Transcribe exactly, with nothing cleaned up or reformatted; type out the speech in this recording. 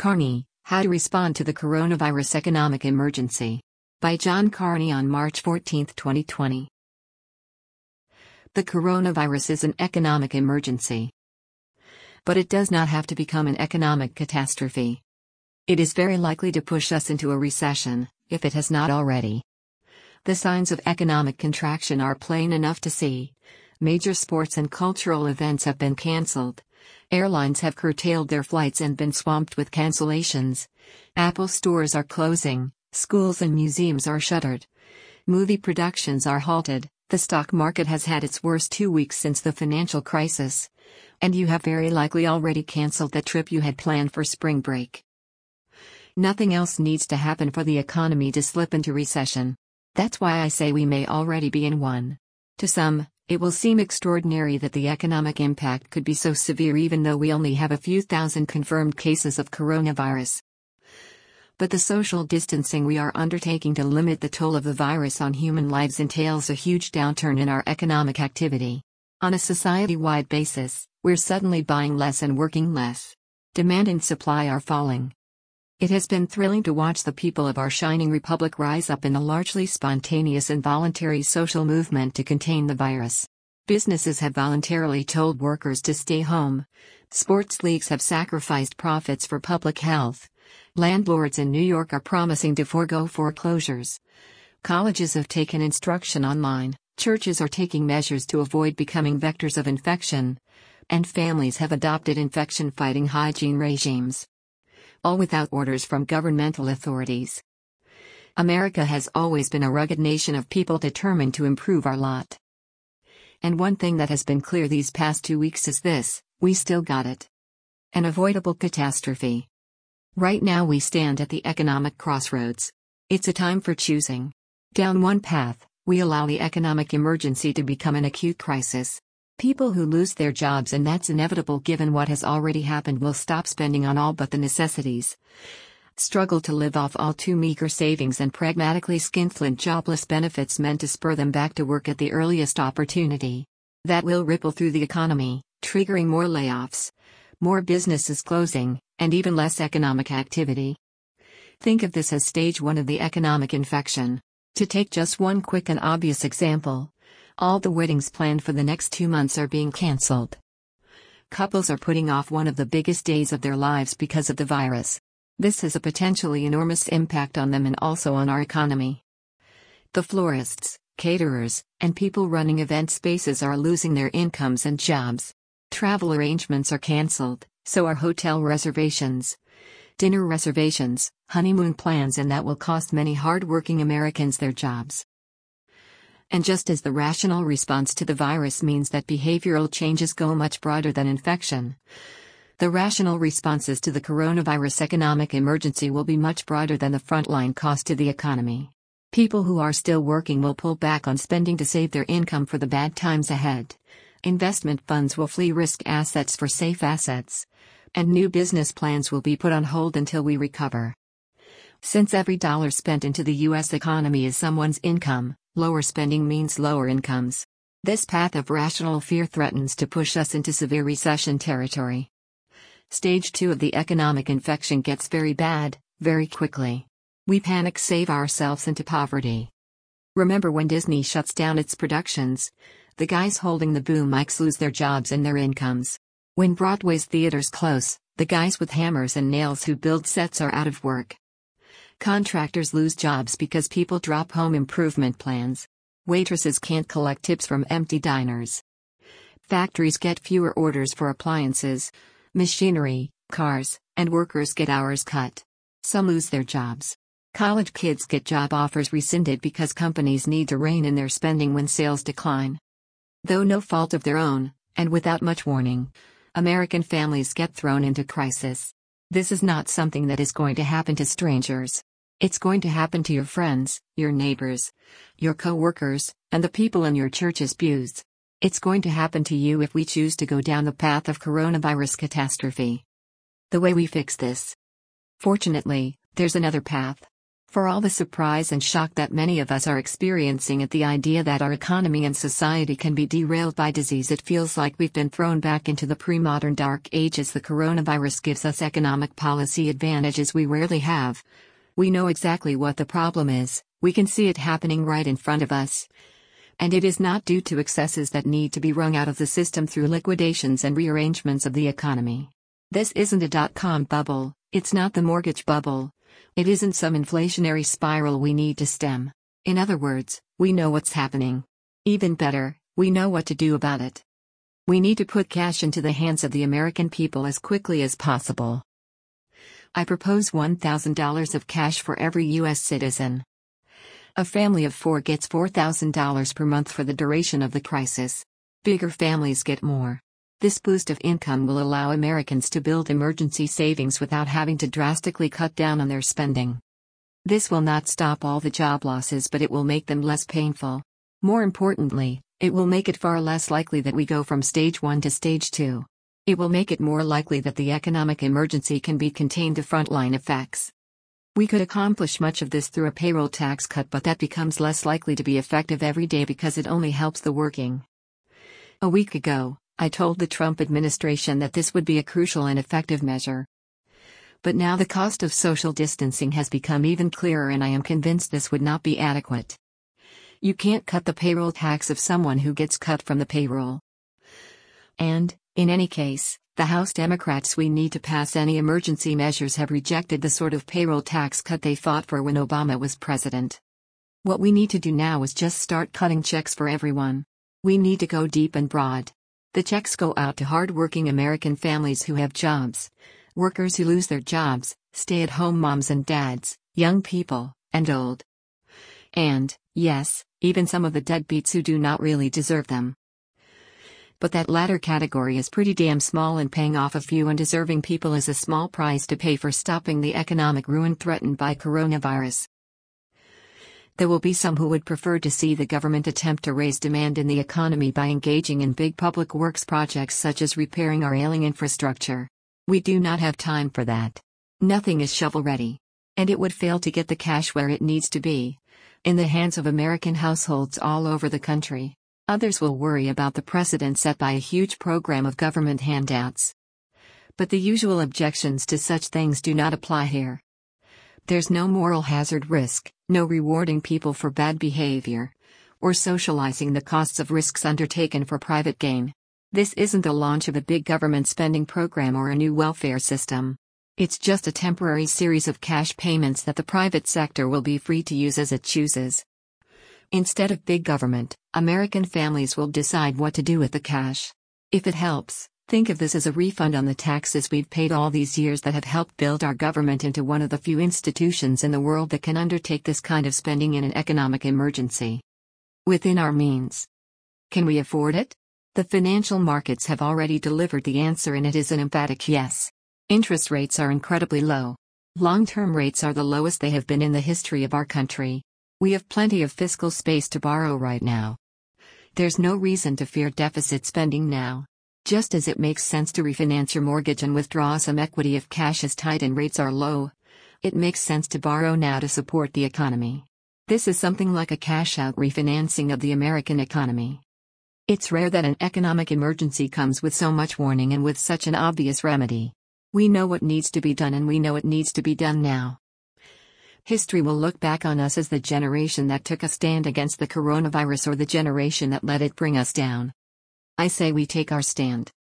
Carney, How to Respond to the Coronavirus Economic Emergency. By John Carney on March fourteenth, twenty twenty. The coronavirus is an economic emergency. But it does not have to become an economic catastrophe. It is very likely to push us into a recession, if it has not already. The signs of economic contraction are plain enough to see. Major sports and cultural events have been cancelled. Airlines have curtailed their flights and been swamped with cancellations. Apple stores are closing, schools and museums are shuttered. Movie productions are halted, the stock market has had its worst two weeks since the financial crisis. And you have very likely already cancelled the trip you had planned for spring break. Nothing else needs to happen for the economy to slip into recession. That's why I say we may already be in one. To some, it will seem extraordinary that the economic impact could be so severe even though we only have a few thousand confirmed cases of coronavirus. But the social distancing we are undertaking to limit the toll of the virus on human lives entails a huge downturn in our economic activity. On a society-wide basis, we're suddenly buying less and working less. Demand and supply are falling. It has been thrilling to watch the people of our shining republic rise up in a largely spontaneous and voluntary social movement to contain the virus. Businesses have voluntarily told workers to stay home. Sports leagues have sacrificed profits for public health. Landlords in New York are promising to forego foreclosures. Colleges have taken instruction online. Churches are taking measures to avoid becoming vectors of infection. And families have adopted infection-fighting hygiene regimes. All without orders from governmental authorities. America has always been a rugged nation of people determined to improve our lot. And one thing that has been clear these past two weeks is this: we still got it. An avoidable catastrophe. Right now we stand at the economic crossroads. It's a time for choosing. Down one path, we allow the economic emergency to become an acute crisis. People who lose their jobs, and that's inevitable given what has already happened, will stop spending on all but the necessities. Struggle to live off all too meager savings and pragmatically skinflint jobless benefits meant to spur them back to work at the earliest opportunity. That will ripple through the economy, triggering more layoffs, more businesses closing, and even less economic activity. Think of this as stage one of the economic infection. To take just one quick and obvious example, all the weddings planned for the next two months are being cancelled. Couples are putting off one of the biggest days of their lives because of the virus. This has a potentially enormous impact on them and also on our economy. The florists, caterers, and people running event spaces are losing their incomes and jobs. Travel arrangements are cancelled, so are hotel reservations, dinner reservations, honeymoon plans, and that will cost many hard-working Americans their jobs. And just as the rational response to the virus means that behavioral changes go much broader than infection, the rational responses to the coronavirus economic emergency will be much broader than the frontline cost to the economy. People who are still working will pull back on spending to save their income for the bad times ahead. Investment funds will flee risk assets for safe assets. And new business plans will be put on hold until we recover. Since every dollar spent into the U S economy is someone's income, lower spending means lower incomes. This path of rational fear threatens to push us into severe recession territory. Stage two of the economic infection gets very bad, very quickly. We panic save ourselves into poverty. Remember when Disney shuts down its productions? The guys holding the boom mics lose their jobs and their incomes. When Broadway's theaters close, the guys with hammers and nails who build sets are out of work. Contractors lose jobs because people drop home improvement plans. Waitresses can't collect tips from empty diners. Factories get fewer orders for appliances, machinery, cars, and workers get hours cut. Some lose their jobs. College kids get job offers rescinded because companies need to rein in their spending when sales decline. Though no fault of their own, and without much warning, American families get thrown into crisis. This is not something that is going to happen to strangers. It's going to happen to your friends, your neighbors, your co-workers, and the people in your church's pews. It's going to happen to you if we choose to go down the path of coronavirus catastrophe. The way we fix this. Fortunately, there's another path. For all the surprise and shock that many of us are experiencing at the idea that our economy and society can be derailed by disease, it feels like we've been thrown back into the pre-modern dark ages. The coronavirus gives us economic policy advantages we rarely have. We know exactly what the problem is, we can see it happening right in front of us. And it is not due to excesses that need to be wrung out of the system through liquidations and rearrangements of the economy. This isn't a dot-com bubble, it's not the mortgage bubble. It isn't some inflationary spiral we need to stem. In other words, we know what's happening. Even better, we know what to do about it. We need to put cash into the hands of the American people as quickly as possible. I propose one thousand dollars of cash for every U S citizen. A family of four gets four thousand dollars per month for the duration of the crisis. Bigger families get more. This boost of income will allow Americans to build emergency savings without having to drastically cut down on their spending. This will not stop all the job losses, but it will make them less painful. More importantly, it will make it far less likely that we go from stage one to stage two. It will make it more likely that the economic emergency can be contained to frontline effects. We could accomplish much of this through a payroll tax cut, but that becomes less likely to be effective every day because it only helps the working. A week ago, I told the Trump administration that this would be a crucial and effective measure. But now the cost of social distancing has become even clearer, and I am convinced this would not be adequate. You can't cut the payroll tax of someone who gets cut from the payroll. And, in any case, the House Democrats we need to pass any emergency measures have rejected the sort of payroll tax cut they fought for when Obama was president. What we need to do now is just start cutting checks for everyone. We need to go deep and broad. The checks go out to hard-working American families who have jobs, workers who lose their jobs, stay-at-home moms and dads, young people, and old. And, yes, even some of the deadbeats who do not really deserve them. But that latter category is pretty damn small, and paying off a few undeserving people is a small price to pay for stopping the economic ruin threatened by coronavirus. There will be some who would prefer to see the government attempt to raise demand in the economy by engaging in big public works projects such as repairing our ailing infrastructure. We do not have time for that. Nothing is shovel-ready. And it would fail to get the cash where it needs to be, in the hands of American households all over the country. Others will worry about the precedent set by a huge program of government handouts. But the usual objections to such things do not apply here. There's no moral hazard risk, no rewarding people for bad behavior, or socializing the costs of risks undertaken for private gain. This isn't the launch of a big government spending program or a new welfare system. It's just a temporary series of cash payments that the private sector will be free to use as it chooses. Instead of big government, American families will decide what to do with the cash. If it helps, think of this as a refund on the taxes we've paid all these years that have helped build our government into one of the few institutions in the world that can undertake this kind of spending in an economic emergency. Within our means. Can we afford it? The financial markets have already delivered the answer, and it is an emphatic yes. Interest rates are incredibly low. Long-term rates are the lowest they have been in the history of our country. We have plenty of fiscal space to borrow right now. There's no reason to fear deficit spending now. Just as it makes sense to refinance your mortgage and withdraw some equity if cash is tight and rates are low, it makes sense to borrow now to support the economy. This is something like a cash-out refinancing of the American economy. It's rare that an economic emergency comes with so much warning and with such an obvious remedy. We know what needs to be done, and we know it needs to be done now. History will look back on us as the generation that took a stand against the coronavirus, or the generation that let it bring us down. I say we take our stand.